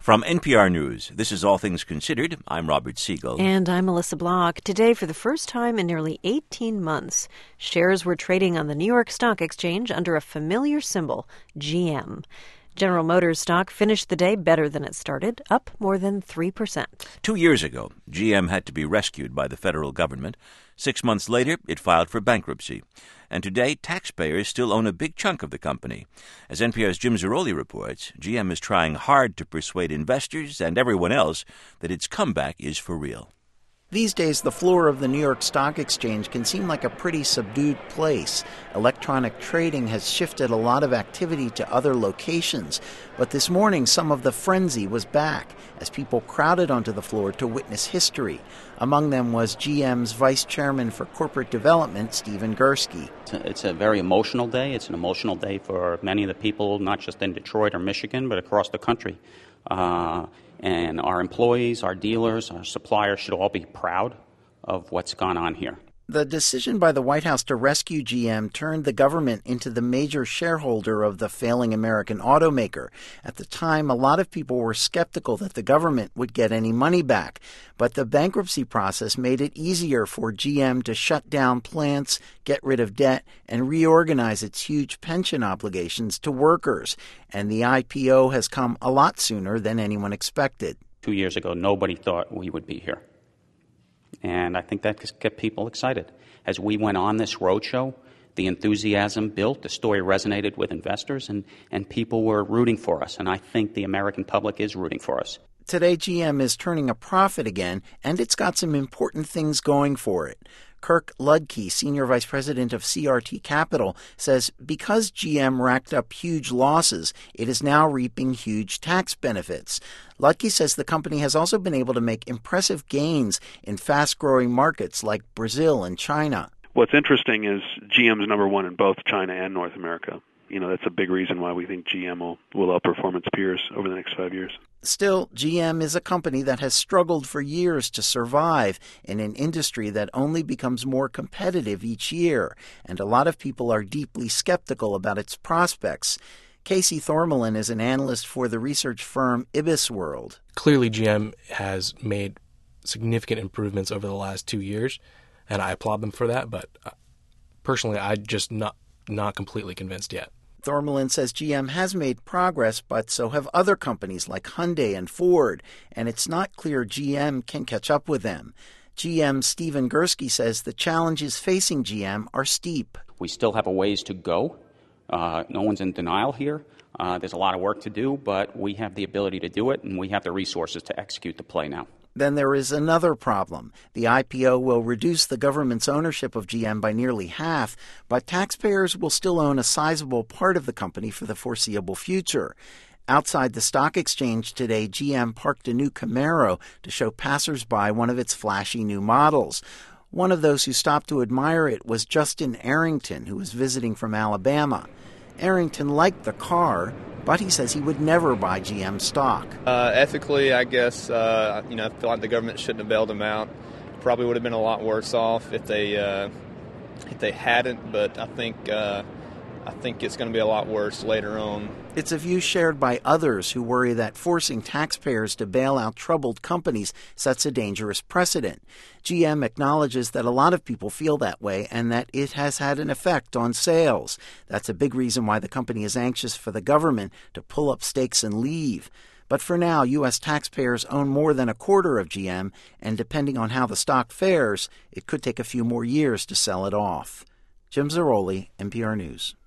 From NPR News, this is All Things Considered. I'm Robert Siegel. And I'm Melissa Block. Today, for the first time in nearly 18 months, shares were trading on the New York Stock Exchange under a familiar symbol, GM. General Motors stock finished the day better than it started, up more than 3%. 2 years ago, GM had to be rescued by the federal government. 6 months later, it filed for bankruptcy. And today, taxpayers still own a big chunk of the company. As NPR's Jim Zarroli reports, GM is trying hard to persuade investors and everyone else that its comeback is for real. These days, the floor of the New York Stock Exchange can seem like a pretty subdued place. Electronic trading has shifted a lot of activity to other locations. But this morning, some of the frenzy was back as people crowded onto the floor to witness history. Among them was GM's Vice Chairman for Corporate Development, Stephen Gursky. It's a very emotional day. It's an emotional day for many of the people, not just in Detroit or Michigan, but across the country. And our employees, our dealers, our suppliers should all be proud of what's gone on here. The decision by the White House to rescue GM turned the government into the major shareholder of the failing American automaker. At the time, a lot of people were skeptical that the government would get any money back. But the bankruptcy process made it easier for GM to shut down plants, get rid of debt, and reorganize its huge pension obligations to workers. And the IPO has come a lot sooner than anyone expected. 2 years ago, nobody thought we would be here. And I think that kept people excited. As we went on this roadshow, the enthusiasm built, the story resonated with investors, and people were rooting for us. And I think the American public is rooting for us. Today, GM is turning a profit again, and it's got some important things going for it. Kirk Ludtke, Senior Vice President of CRT Capital, says because GM racked up huge losses, it is now reaping huge tax benefits. Ludtke says the company has also been able to make impressive gains in fast-growing markets like Brazil and China. What's interesting is GM's number one in both China and North America. That's a big reason why we think GM will outperform its peers over the next 5 years. Still, GM is a company that has struggled for years to survive in an industry that only becomes more competitive each year, and a lot of people are deeply skeptical about its prospects. Casey Thormelin is an analyst for the research firm IBISWorld. Clearly, GM has made significant improvements over the last 2 years, and I applaud them for that, but personally, I'm just not completely convinced yet. Thormelin says GM has made progress, but so have other companies like Hyundai and Ford, and it's not clear GM can catch up with them. GM's Stephen Gursky says the challenges facing GM are steep. We still have a ways to go. No one's in denial here. There's a lot of work to do, but we have the ability to do it, and we have the resources to execute the play now. Then there is another problem. The IPO will reduce the government's ownership of GM by nearly half, but taxpayers will still own a sizable part of the company for the foreseeable future. Outside the stock exchange today, GM parked a new Camaro to show passersby one of its flashy new models. One of those who stopped to admire it was Justin Arrington, who was visiting from Alabama. Arrington liked the car, but he says he would never buy GM stock. Ethically, I guess, I feel like the government shouldn't have bailed him out. Probably would have been a lot worse off if they hadn't, but I think it's going to be a lot worse later on. It's a view shared by others who worry that forcing taxpayers to bail out troubled companies sets a dangerous precedent. GM acknowledges that a lot of people feel that way and that it has had an effect on sales. That's a big reason why the company is anxious for the government to pull up stakes and leave. But for now, U.S. taxpayers own more than a quarter of GM, and depending on how the stock fares, it could take a few more years to sell it off. Jim Zarroli, NPR News.